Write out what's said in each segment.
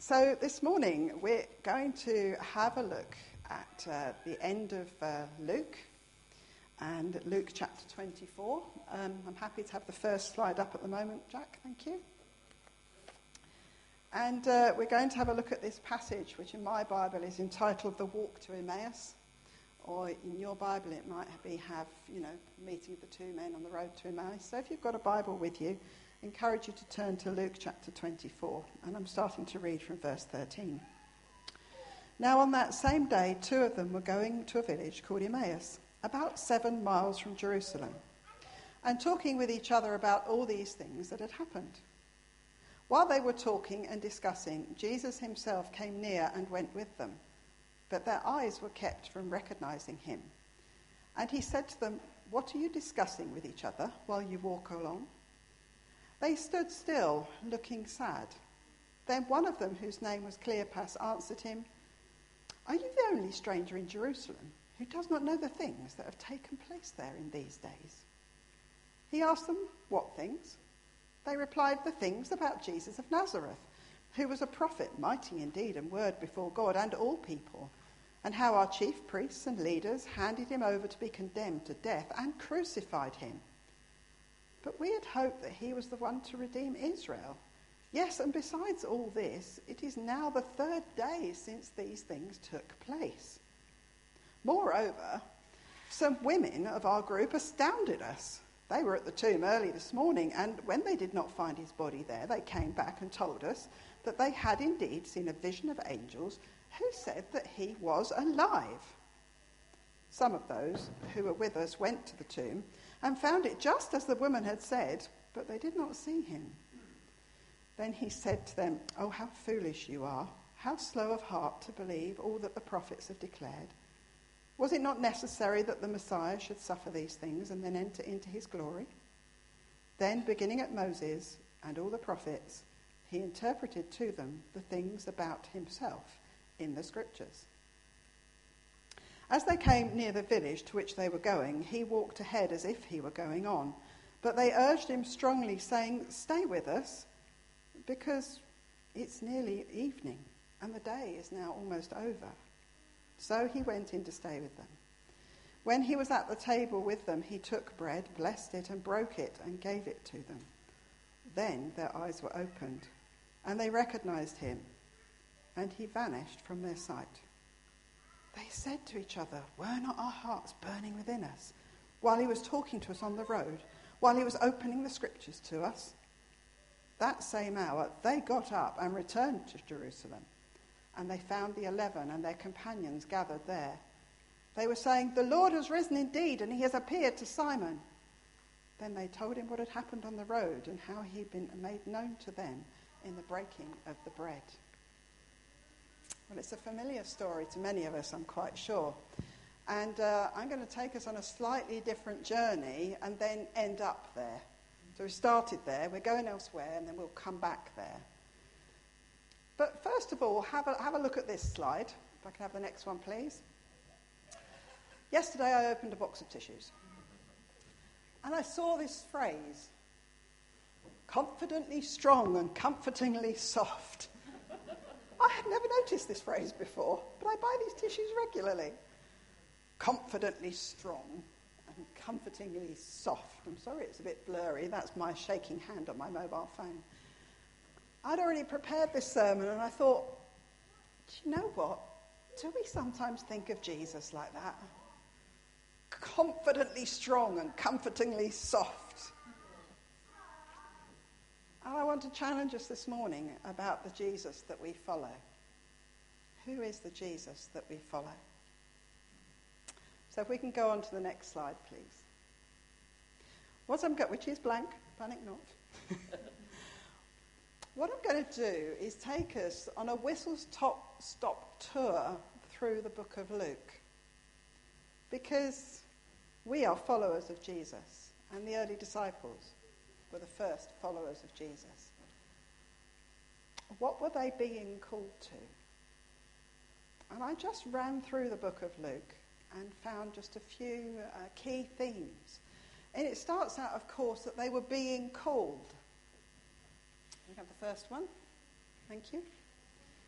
So this morning we're going to have a look at the end of Luke, and Luke chapter 24. I'm happy to have the first slide up at the moment, Jack, thank you. And we're going to have a look at this passage, which in my Bible is entitled The Walk to Emmaus, or in your Bible it might be meeting of the two men on the road to Emmaus. So if you've got a Bible with you, I encourage you to turn to Luke chapter 24, and I'm starting to read from verse 13. Now on that same day, two of them were going to a village called Emmaus, about 7 miles from Jerusalem, and talking with each other about all these things that had happened. While they were talking and discussing, Jesus himself came near and went with them, but their eyes were kept from recognizing him. And he said to them, "What are you discussing with each other while you walk along?" They stood still, looking sad. Then one of them, whose name was Cleopas, answered him, "Are you the only stranger in Jerusalem who does not know the things that have taken place there in these days?" He asked them, "What things?" They replied, "The things about Jesus of Nazareth, who was a prophet, mighty in deed and word before God and all people, and how our chief priests and leaders handed him over to be condemned to death and crucified him. But we had hoped that he was the one to redeem Israel. Yes, and besides all this, it is now the 3rd day since these things took place. Moreover, some women of our group astounded us. They were at the tomb early this morning, and when they did not find his body there, they came back and told us that they had indeed seen a vision of angels who said that he was alive. Some of those who were with us went to the tomb and found it just as the woman had said, but they did not see him." Then he said to them, "Oh, how foolish you are, how slow of heart to believe all that the prophets have declared. Was it not necessary that the Messiah should suffer these things and then enter into his glory?" Then, beginning at Moses and all the prophets, he interpreted to them the things about himself in the scriptures. As they came near the village to which they were going, he walked ahead as if he were going on. But they urged him strongly, saying, "Stay with us, because it's nearly evening, and the day is now almost over." So he went in to stay with them. When he was at the table with them, he took bread, blessed it, and broke it, and gave it to them. Then their eyes were opened, and they recognized him, and he vanished from their sight. They said to each other, "Were not our hearts burning within us while he was talking to us on the road, while he was opening the scriptures to us?" That same hour they got up and returned to Jerusalem, and they found the 11 and their companions gathered there. They were saying, "The Lord has risen indeed, and he has appeared to Simon." Then they told him what had happened on the road and how he had been made known to them in the breaking of the bread. Well, it's a familiar story to many of us, I'm quite sure. And I'm going to take us on a slightly different journey and then end up there. So we started there, we're going elsewhere, and then we'll come back there. But first of all, have a look at this slide. If I can have the next one, please. Yesterday I opened a box of tissues. And I saw this phrase, "confidently strong and comfortingly soft." I had never noticed this phrase before, but I buy these tissues regularly. Confidently strong and comfortingly soft. I'm sorry it's a bit blurry. That's my shaking hand on my mobile phone. I'd already prepared this sermon, and I thought, do you know what? Do we sometimes think of Jesus like that? Confidently strong and comfortingly soft. And I want to challenge us this morning about the Jesus that we follow. Who is the Jesus that we follow? So if we can go on to the next slide, please. Which is blank, panic not. What I'm going to do is take us on a whistle-stop tour through the book of Luke. Because we are followers of Jesus, and the early disciples were the first followers of Jesus. What were they being called to? And I just ran through the book of Luke and found just a few key themes. And it starts out, of course, that they were being called. We have the first one. Thank you.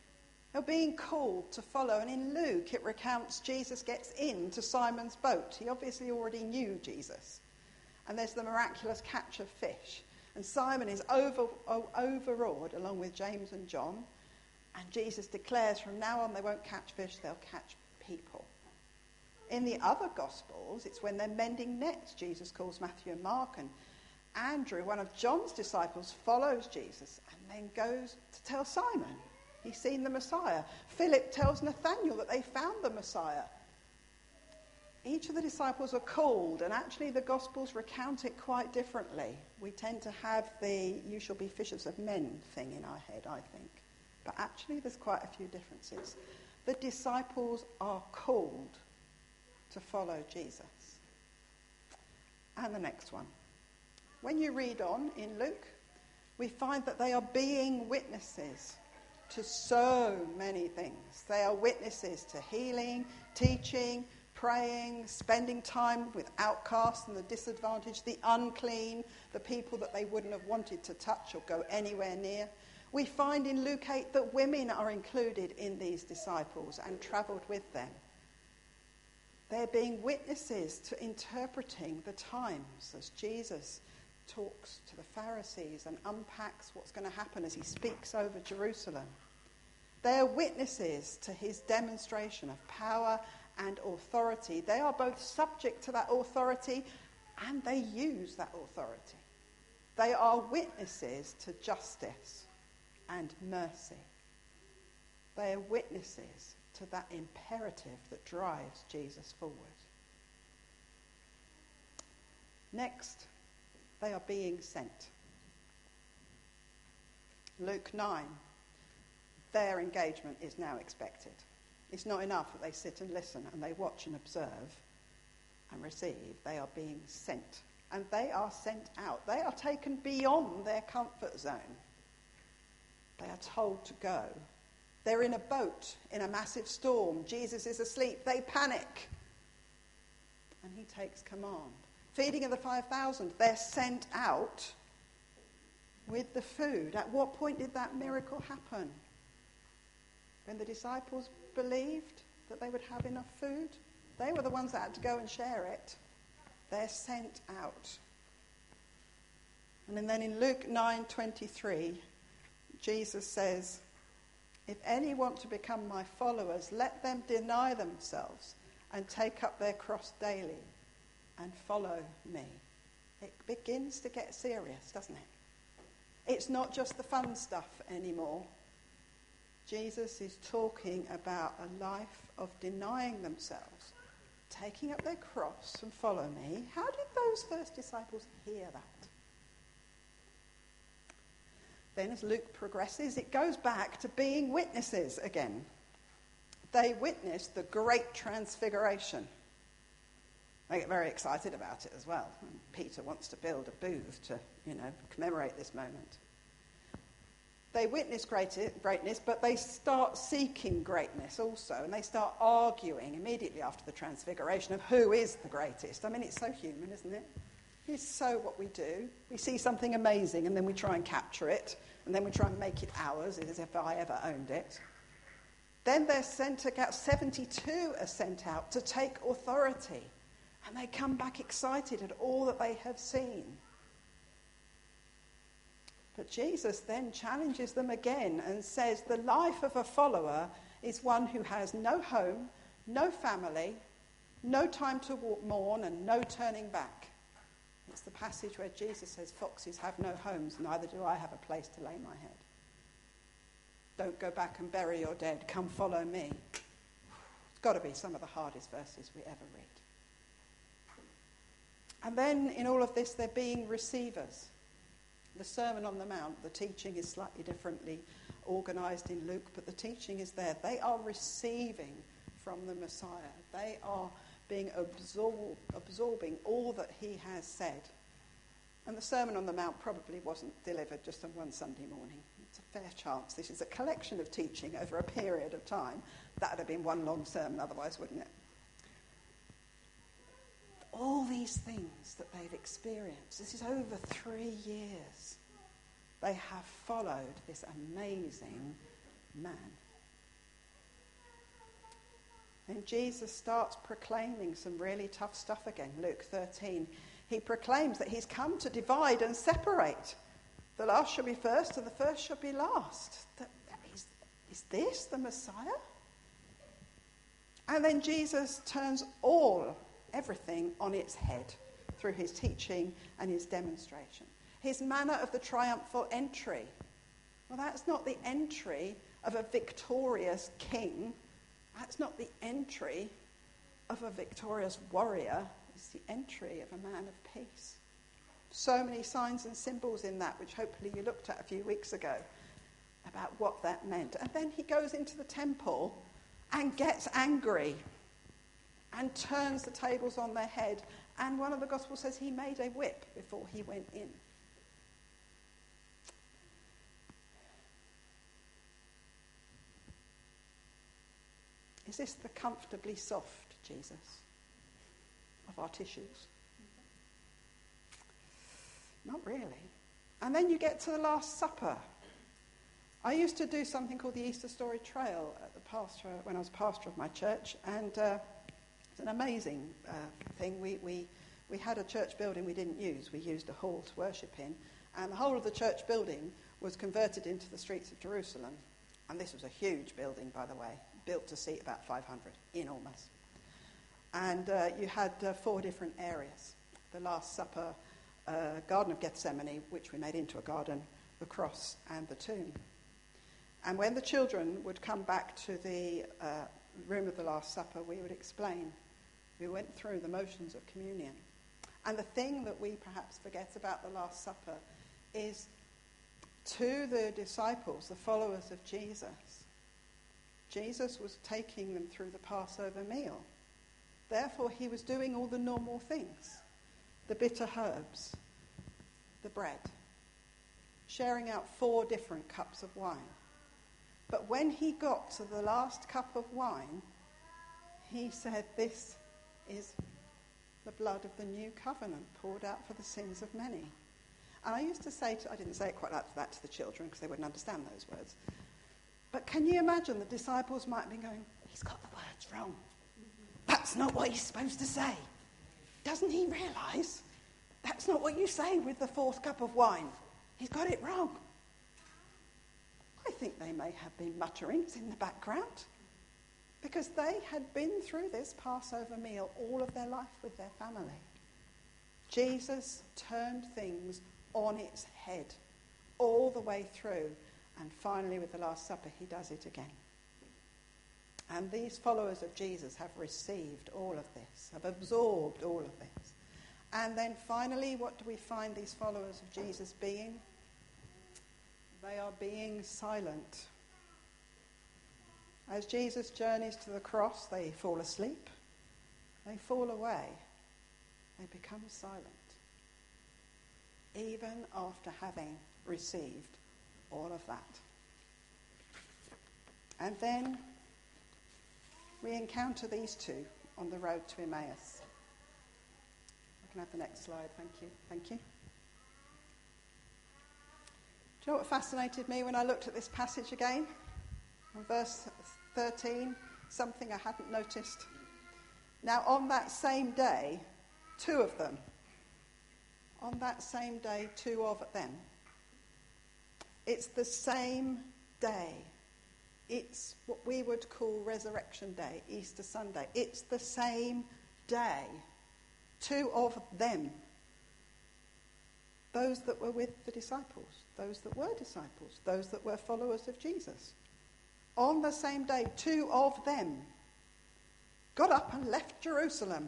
They're being called to follow. And in Luke, it recounts Jesus gets into Simon's boat. He obviously already knew Jesus. And there's the miraculous catch of fish. And Simon is overawed, along with James and John. And Jesus declares from now on they won't catch fish, they'll catch people. In the other Gospels, it's when they're mending nets. Jesus calls Matthew and Mark, and Andrew, one of John's disciples, follows Jesus and then goes to tell Simon he's seen the Messiah. Philip tells Nathanael that they found the Messiah. Each of the disciples are called, and actually the Gospels recount it quite differently. We tend to have the "you shall be fishers of men" thing in our head, I think. But actually there's quite a few differences. The disciples are called to follow Jesus. And the next one. When you read on in Luke, we find that they are being witnesses to so many things. They are witnesses to healing, teaching, praying, spending time with outcasts and the disadvantaged, the unclean, the people that they wouldn't have wanted to touch or go anywhere near. We find in Luke 8 that women are included in these disciples and travelled with them. They're being witnesses to interpreting the times as Jesus talks to the Pharisees and unpacks what's going to happen as he speaks over Jerusalem. They are witnesses to his demonstration of power and authority. They are both subject to that authority and they use that authority. They are witnesses to justice and mercy. They are witnesses to that imperative that drives Jesus forward. Next, they are being sent. Luke 9, their engagement is now expected. It's not enough that they sit and listen and they watch and observe and receive. They are being sent. And they are sent out. They are taken beyond their comfort zone. They are told to go. They're in a boat in a massive storm. Jesus is asleep. They panic. And he takes command. Feeding of the 5,000, they're sent out with the food. At what point did that miracle happen? When the disciples believed that they would have enough food? They were the ones that had to go and share it. They're sent out. And then in Luke 9:23, Jesus says, "If any want to become my followers, let them deny themselves and take up their cross daily and follow me." It begins to get serious, doesn't it? It's not just the fun stuff anymore. Jesus is talking about a life of denying themselves, taking up their cross and follow me. How did those first disciples hear that? Then as Luke progresses, it goes back to being witnesses again. They witnessed the great transfiguration. They get very excited about it as well. And Peter wants to build a booth to, commemorate this moment. They witness greatness, but they start seeking greatness also. And they start arguing immediately after the transfiguration of who is the greatest. I mean, it's so human, isn't it? It's so what we do. We see something amazing and then we try and capture it. And then we try and make it ours as if I ever owned it. Then they're sent out, 72 are sent out to take authority. And they come back excited at all that they have seen. But Jesus then challenges them again and says the life of a follower is one who has no home, no family, no time to mourn, and no turning back. It's the passage where Jesus says, "Foxes have no homes, neither do I have a place to lay my head. Don't go back and bury your dead. Come follow me." It's got to be some of the hardest verses we ever read. And then in all of this, they're being receivers. The Sermon on the Mount, the teaching is slightly differently organised in Luke, but the teaching is there. They are receiving from the Messiah. They are being absorbing all that he has said. And the Sermon on the Mount probably wasn't delivered just on one Sunday morning. It's a fair chance this is a collection of teaching over a period of time. That would have been one long sermon otherwise, wouldn't it? All these things that they've experienced, this is over 3 years. They have followed this amazing man. And Jesus starts proclaiming some really tough stuff again. Luke 13. He proclaims that he's come to divide and separate. The last shall be first and the first shall be last. Is this the Messiah? And then Jesus turns everything on its head through his teaching and his demonstration. His manner of the triumphal entry. Well, that's not the entry of a victorious king. That's not the entry of a victorious warrior. It's the entry of a man of peace. So many signs and symbols in that, which hopefully you looked at a few weeks ago, about what that meant. And then he goes into the temple and gets angry and turns the tables on their head. And one of the Gospels says he made a whip before he went in. Is this the comfortably soft Jesus of our tissues? Not really. And then you get to the Last Supper. I used to do something called the Easter Story Trail at the pastor when I was pastor of my church, and it's an amazing thing. We had a church building we didn't use. We used a hall to worship in, and the whole of the church building was converted into the streets of Jerusalem. And this was a huge building, by the way, built to seat about 500, enormous. And you had 4 different areas. The Last Supper, Garden of Gethsemane, which we made into a garden, the cross, and the tomb. And when the children would come back to the room of the Last Supper, we would explain. We went through the motions of communion. And the thing that we perhaps forget about the Last Supper is, to the disciples, the followers of Jesus, Jesus was taking them through the Passover meal. Therefore, he was doing all the normal things. The bitter herbs, the bread, sharing out 4 different cups of wine. But when he got to the last cup of wine, he said, "This is the blood of the new covenant poured out for the sins of many." And I used to say, I didn't say it quite like that to the children because they wouldn't understand those words. But can you imagine the disciples might be going, "He's got the words wrong. That's not what he's supposed to say. Doesn't he realise that's not what you say with the 4th cup of wine? He's got it wrong." I think they may have been mutterings in the background, because they had been through this Passover meal all of their life with their family. Jesus turned things on its head all the way through, and finally with the Last Supper he does it again. And these followers of Jesus have received all of this, have absorbed all of this. And then finally, what do we find these followers of Jesus being? They are being silent. As Jesus journeys to the cross, they fall asleep, they fall away, they become silent, even after having received all of that. And then we encounter these 2 on the road to Emmaus. I can have the next slide, thank you. Do you know what fascinated me when I looked at this passage again? In verse 13, something I hadn't noticed. Now on that same day, 2 of them. On that same day, 2 of them. It's the same day. It's what we would call Resurrection Day, Easter Sunday. It's the same day. 2 of them. Those that were with the disciples, those that were disciples, those that were followers of Jesus. On the same day, 2 of them got up and left Jerusalem.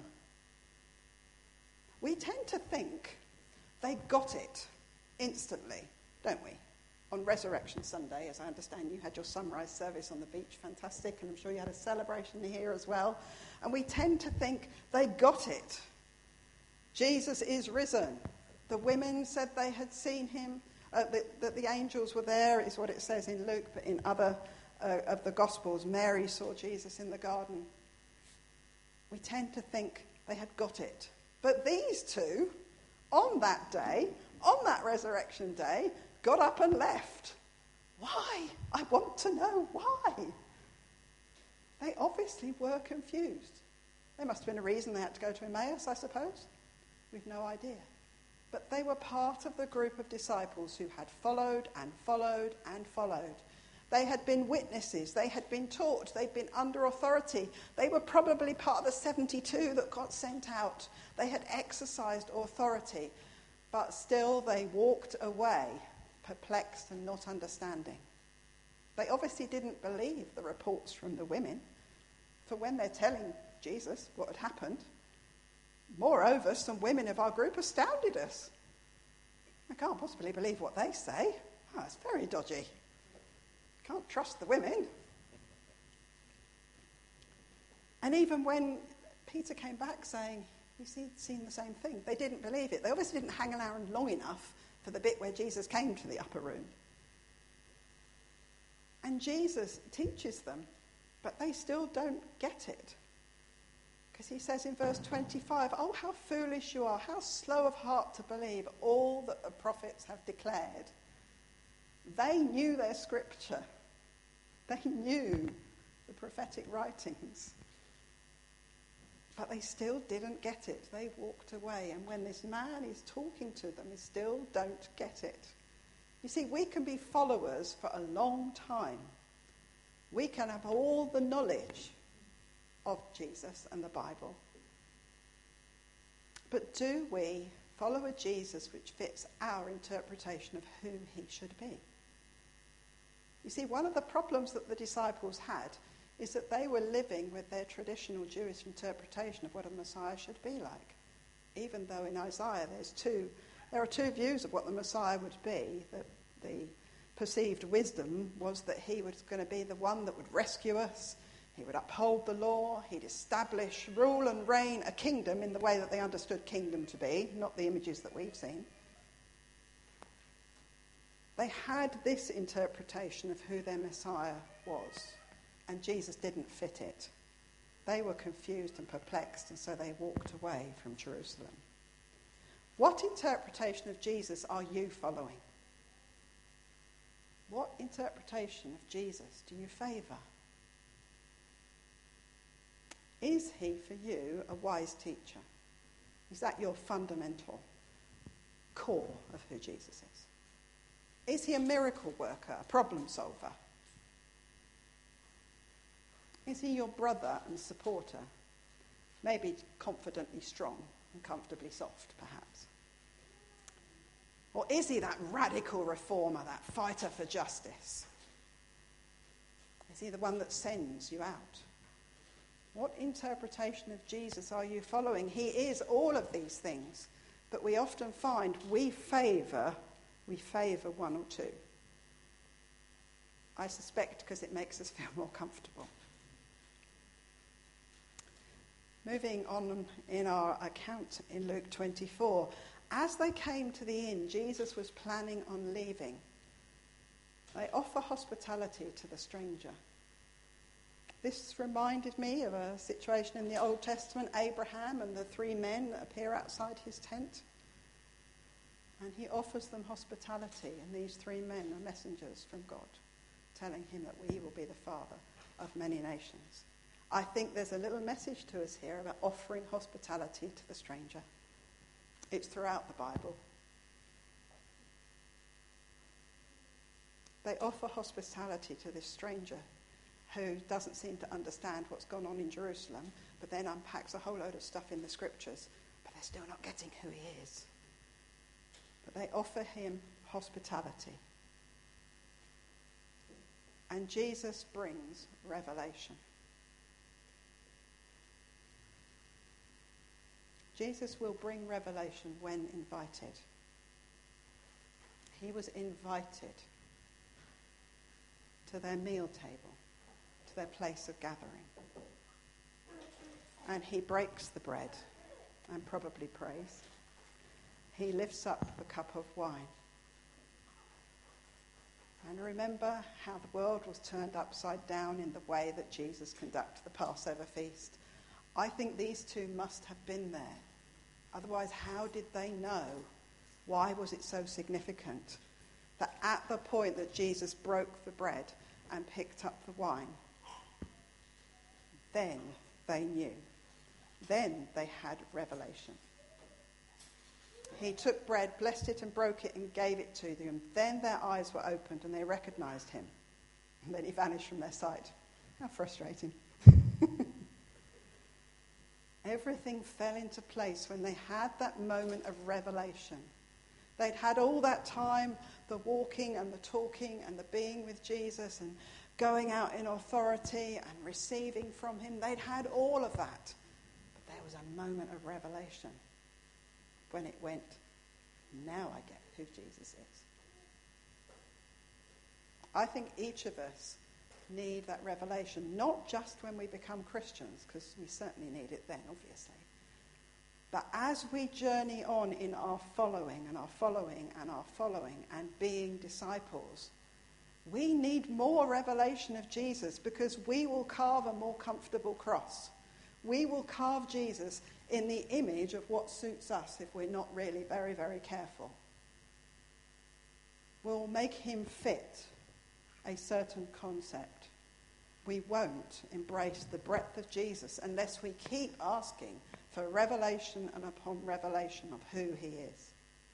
We tend to think they got it instantly, don't we? On Resurrection Sunday, as I understand, you had your sunrise service on the beach, fantastic, and I'm sure you had a celebration here as well. And we tend to think they got it. Jesus is risen. The women said they had seen him, that the angels were there, is what it says in Luke, but in other of the Gospels, Mary saw Jesus in the garden. We tend to think they had got it. But these 2, on that day, on that resurrection day, got up and left. Why? I want to know why. They obviously obviously were confused. There must have been a reason they had to go to Emmaus, I suppose. We've no idea. But they were part of the group of disciples who had followed and followed and followed. They had been witnesses. They had been taught. They'd been under authority. They were probably part of the 72 that got sent out. They had exercised authority. But still they walked away, perplexed and not understanding. They obviously didn't believe the reports from the women. For when they're telling Jesus what had happened, moreover, some women of our group astounded us. I can't possibly believe what they say. Oh, it's very dodgy. Can't trust the women. And even when Peter came back saying he's seen the same thing, they didn't believe it. They obviously didn't hang around long enough for the bit where Jesus came to the upper room. And Jesus teaches them, but they still don't get it. Because he says in verse 25, "Oh, how foolish you are, how slow of heart to believe all that the prophets have declared." They knew their scripture. They knew the prophetic writings. But they still didn't get it. They walked away. And when this man is talking to them, they still don't get it. You see, we can be followers for a long time. We can have all the knowledge of Jesus and the Bible. But do we follow a Jesus which fits our interpretation of who he should be? You see, one of the problems that the disciples had is that they were living with their traditional Jewish interpretation of what a Messiah should be like. Even though in Isaiah there are two views of what the Messiah would be. That the perceived wisdom was that he was going to be the one that would rescue us. He would uphold the law. He'd establish, rule and reign a kingdom in the way that they understood kingdom to be, not the images that we've seen. They had this interpretation of who their Messiah was, and Jesus didn't fit it. They were confused and perplexed, and so they walked away from Jerusalem. What interpretation of Jesus are you following? What interpretation of Jesus do you favour? Is he, for you, a wise teacher? Is that your fundamental core of who Jesus is? Is he a miracle worker, a problem solver? Is he your brother and supporter? Maybe confidently strong and comfortably soft, perhaps. Or is he that radical reformer, that fighter for justice? Is he the one that sends you out? What interpretation of Jesus are you following? He is all of these things, but we often find we favour one or two. I suspect because it makes us feel more comfortable. Moving on in our account in Luke 24, as they came to the inn, Jesus was planning on leaving. They offer hospitality to the stranger. This reminded me of a situation in the Old Testament. Abraham and the three men appear outside his tent, and he offers them hospitality, and these three men are messengers from God, telling him that he will be the father of many nations. I think there's a little message to us here about offering hospitality to the stranger. It's throughout the Bible. They offer hospitality to this stranger who doesn't seem to understand what's gone on in Jerusalem, but then unpacks a whole load of stuff in the scriptures, but they're still not getting who he is. But they offer him hospitality. And Jesus brings revelation. Jesus will bring revelation when invited. He was invited to their meal table, to their place of gathering. And he breaks the bread and probably prays. He lifts up the cup of wine. And remember how the world was turned upside down in the way that Jesus conducted the Passover feast. I think these two must have been there. Otherwise, how did they know? Why was it so significant that at the point that Jesus broke the bread and picked up the wine, then they knew. Then they had revelation. He took bread, blessed it and broke it and gave it to them. Then their eyes were opened and they recognized him. And then he vanished from their sight. How frustrating. Everything fell into place when they had that moment of revelation. They'd had all that time, the walking and the talking and the being with Jesus and going out in authority and receiving from him. They'd had all of that. But there was a moment of revelation when it went, now I get who Jesus is. I think each of us need that revelation, not just when we become Christians, because we certainly need it then, obviously. But as we journey on in our following and our following and our following and being disciples, we need more revelation of Jesus, because we will carve a more comfortable cross. We will carve Jesus in the image of what suits us if we're not really very, very careful. We'll make him fit a certain concept. We won't embrace the breadth of Jesus unless we keep asking for revelation and upon revelation of who he is.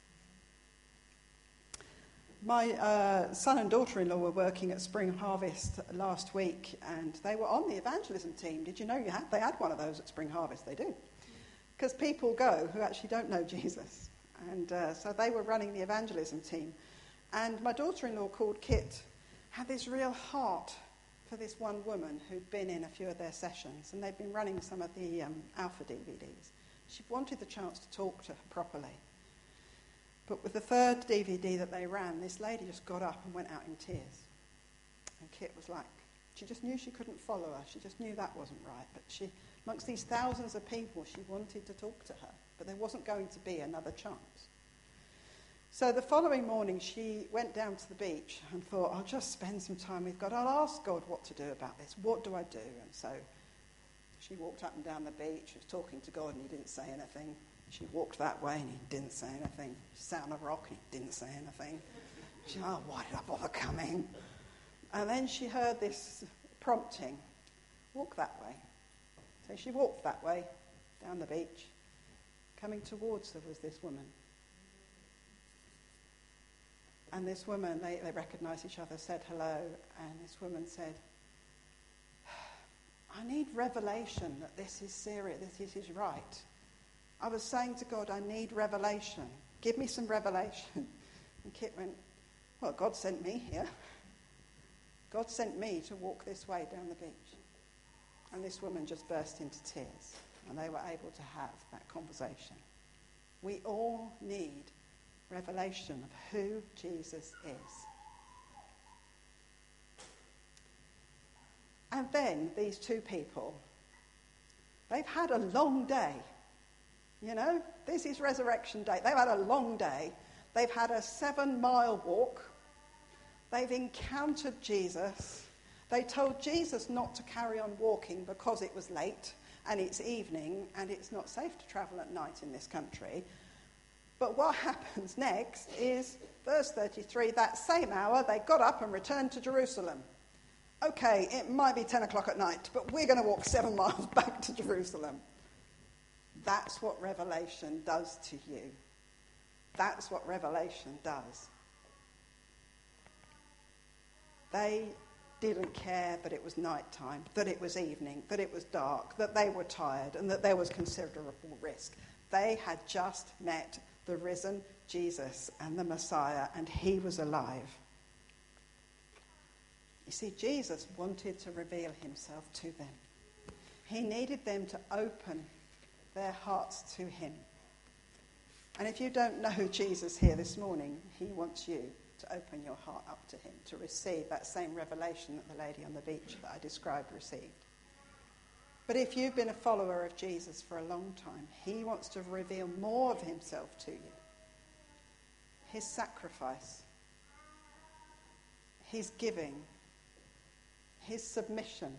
My son and daughter-in-law were working at Spring Harvest last week, and they were on the evangelism team. Did you know they had one of those at Spring Harvest? They do. Because people go who actually don't know Jesus. And so they were running the evangelism team. And my daughter-in-law, called Kit, had this real heart for this one woman who'd been in a few of their sessions, and they'd been running some of the Alpha DVDs. She wanted the chance to talk to her properly. But with the third DVD that they ran, this lady just got up and went out in tears. And Kit was like, she just knew she couldn't follow her. She just knew that wasn't right. But she, amongst these thousands of people, she wanted to talk to her. But there wasn't going to be another chance. So the following morning, she went down to the beach and thought, I'll just spend some time with God. I'll ask God what to do about this. What do I do? And so she walked up and down the beach. She was talking to God and he didn't say anything. She walked that way and he didn't say anything. She sat on a rock and he didn't say anything. She said, oh, why did I bother coming? And then she heard this prompting, walk that way. So she walked that way, down the beach. Coming towards her was this woman. And this woman, they recognised each other, said hello, and this woman said, I need revelation that this is serious, that this is right. I was saying to God, I need revelation. Give me some revelation. And Kit went, well, God sent me here. God sent me to walk this way down the beach. And this woman just burst into tears, and they were able to have that conversation. We all need revelation of who Jesus is. And then these two people, they've had a long day. You know, this is Resurrection Day. They've had a long day. They've had a 7-mile walk. They've encountered Jesus. They told Jesus not to carry on walking because it was late and it's evening and it's not safe to travel at night in this country. But what happens next is, verse 33, that same hour they got up and returned to Jerusalem. Okay, it might be 10 o'clock at night, but we're going to walk 7 miles back to Jerusalem. That's what revelation does to you. That's what revelation does. They didn't care that it was nighttime, that it was evening, that it was dark, that they were tired, and that there was considerable risk. They had just met the risen Jesus and the Messiah, and he was alive. You see, Jesus wanted to reveal himself to them. He needed them to open their hearts to him. And if you don't know Jesus here this morning, he wants you to open your heart up to him, to receive that same revelation that the lady on the beach that I described received. But if you've been a follower of Jesus for a long time, he wants to reveal more of himself to you. His sacrifice, his giving, his submission,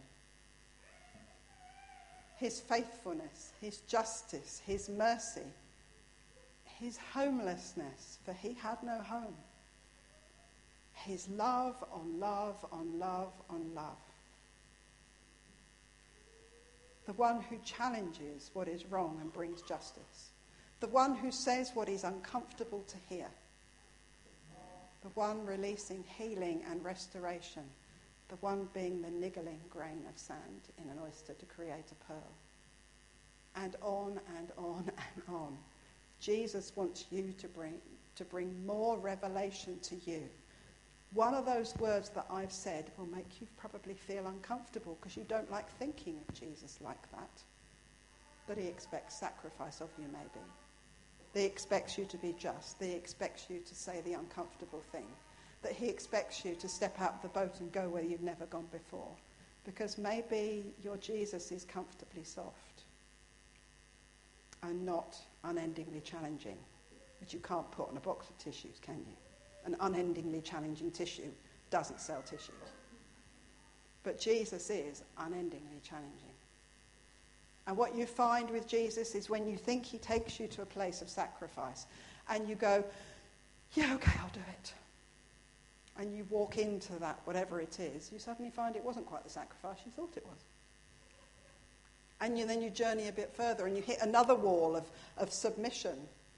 his faithfulness, his justice, his mercy, his homelessness, for he had no home. His love on love on love on love. the one who challenges what is wrong and brings justice, the one who says what is uncomfortable to hear, the one releasing healing and restoration, the one being the niggling grain of sand in an oyster to create a pearl. And on and on and on. Jesus wants you to bring more revelation to you. One of those words that I've said will make you probably feel uncomfortable because you don't like thinking of Jesus like that. But he expects sacrifice of you, maybe. He expects you to be just. He expects you to say the uncomfortable thing. That he expects you to step out of the boat and go where you've never gone before. Because maybe your Jesus is comfortably soft and not unendingly challenging, which you can't put on a box of tissues, can you? An unendingly challenging tissue doesn't sell tissues. But Jesus is unendingly challenging. And what you find with Jesus is when you think he takes you to a place of sacrifice and you go, yeah, okay, I'll do it. And you walk into that, whatever it is, you suddenly find it wasn't quite the sacrifice you thought it was. And then you journey a bit further and you hit another wall of submission.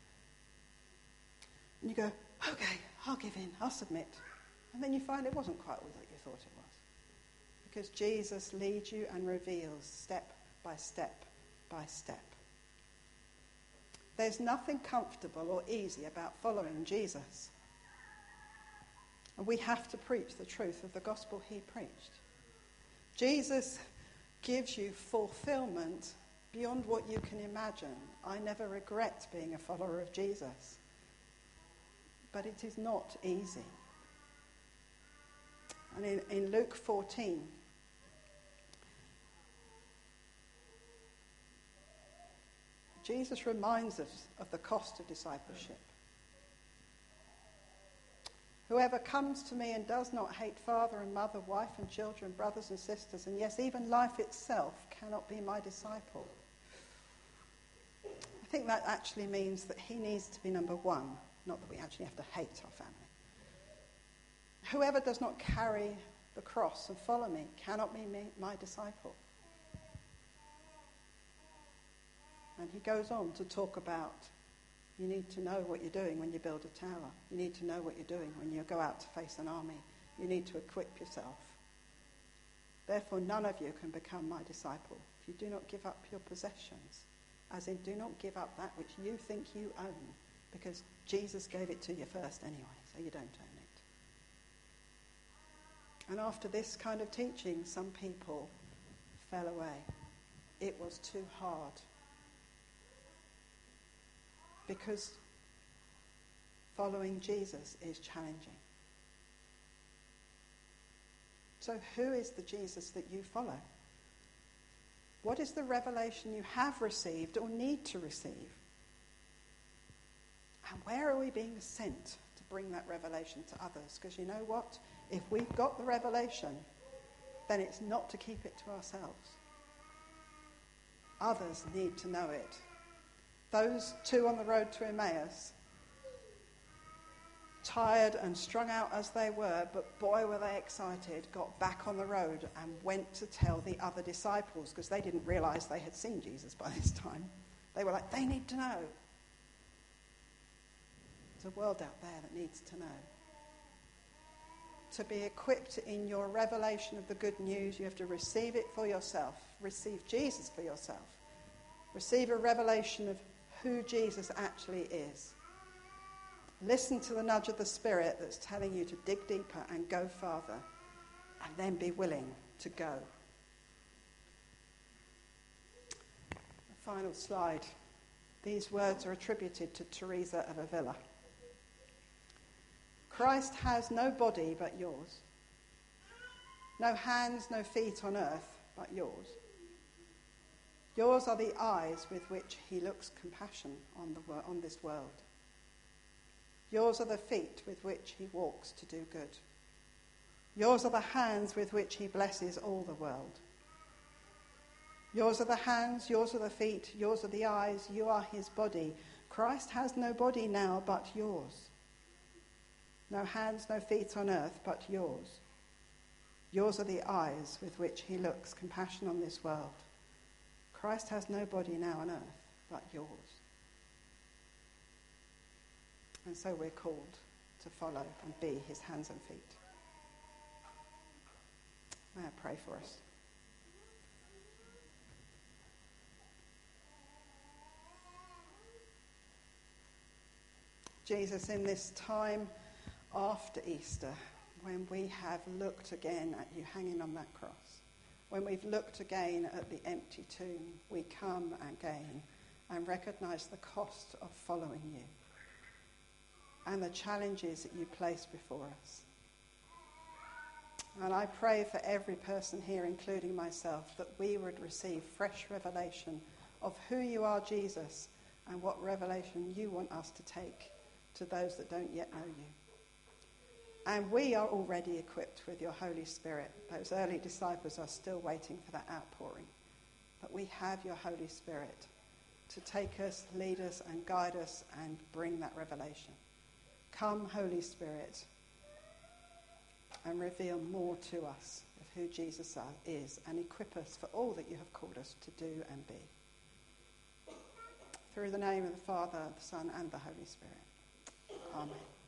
And you go, okay, I'll give in, I'll submit. And then you find it wasn't quite what you thought it was. Because Jesus leads you and reveals step by step by step. There's nothing comfortable or easy about following Jesus. And we have to preach the truth of the gospel he preached. Jesus gives you fulfillment beyond what you can imagine. I never regret being a follower of Jesus. But it is not easy. And in Luke 14, Jesus reminds us of the cost of discipleship. Whoever comes to me and does not hate father and mother, wife and children, brothers and sisters, and yes, even life itself, cannot be my disciple. I think that actually means that he needs to be number one, not that we actually have to hate our family. Whoever does not carry the cross and follow me cannot be my disciple. And he goes on to talk about you need to know what you're doing when you build a tower. You need to know what you're doing when you go out to face an army. You need to equip yourself. Therefore, none of you can become my disciple if you do not give up your possessions. As in, do not give up that which you think you own, because Jesus gave it to you first anyway, so you don't own it. And after this kind of teaching, some people fell away. It was too hard. Because following Jesus is challenging. So who is the Jesus that you follow? What is the revelation you have received or need to receive? And where are we being sent to bring that revelation to others? Because you know what? If we've got the revelation, then it's not to keep it to ourselves. Others need to know it. Those two on the road to Emmaus, tired and strung out as they were, but boy were they excited, got back on the road and went to tell the other disciples, because they didn't realise they had seen Jesus by this time. They were like, they need to know. There's a world out there that needs to know. To be equipped in your revelation of the good news, you have to receive it for yourself. Receive Jesus for yourself. Receive a revelation of who Jesus actually is. Listen to the nudge of the Spirit that's telling you to dig deeper and go farther, and then be willing to go. The final slide. These words are attributed to Teresa of Avila. Christ has no body but yours, no hands, no feet on earth but yours. Yours are the eyes with which he looks compassion on this world. Yours are the feet with which he walks to do good. Yours are the hands with which he blesses all the world. Yours are the hands, yours are the feet, yours are the eyes, you are his body. Christ has no body now but yours. No hands, no feet on earth but yours. Yours are the eyes with which he looks compassion on this world. Christ has no body now on earth but yours. And so we're called to follow and be his hands and feet. May I pray for us? Jesus, in this time after Easter, when we have looked again at you hanging on that cross, when we've looked again at the empty tomb, we come again and recognise the cost of following you and the challenges that you place before us. And I pray for every person here, including myself, that we would receive fresh revelation of who you are, Jesus, and what revelation you want us to take to those that don't yet know you. And we are already equipped with your Holy Spirit. Those early disciples are still waiting for that outpouring. But we have your Holy Spirit to take us, lead us, and guide us and bring that revelation. Come, Holy Spirit, and reveal more to us of who Jesus is and equip us for all that you have called us to do and be. Through the name of the Father, the Son, and the Holy Spirit. Amen.